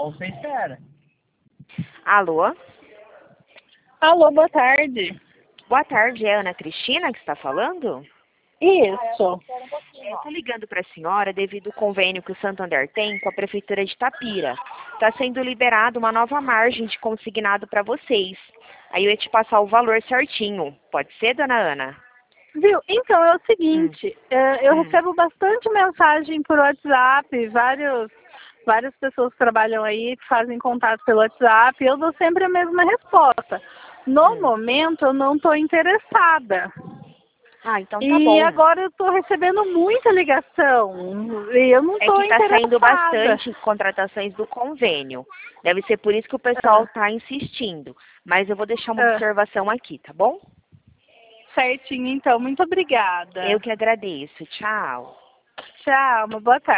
Ou você espera. Alô? Alô, boa Boa tarde, é a Ana Cristina que está falando? Isso. Eu estou ligando para a senhora devido ao convênio que o Santander tem com a Prefeitura de Itapira. Está sendo liberado uma nova margem de consignado para vocês. Aí eu ia te passar o valor certinho. Pode ser, dona Ana? Viu? Então, é o seguinte, eu recebo bastante mensagem por WhatsApp, várias pessoas que trabalham aí, que fazem contato pelo WhatsApp, e eu dou sempre a mesma resposta. No momento, eu não estou interessada. Ah, então tá E bom. agora eu estou recebendo muita ligação, e eu não É estou que está interessada. saindo bastante contratações do convênio. Deve ser por isso que o pessoal está insistindo. Mas eu vou deixar uma observação aqui, tá bom? Certinho, então. Muito obrigada. Eu que agradeço. Tchau. Tchau, uma boa tarde.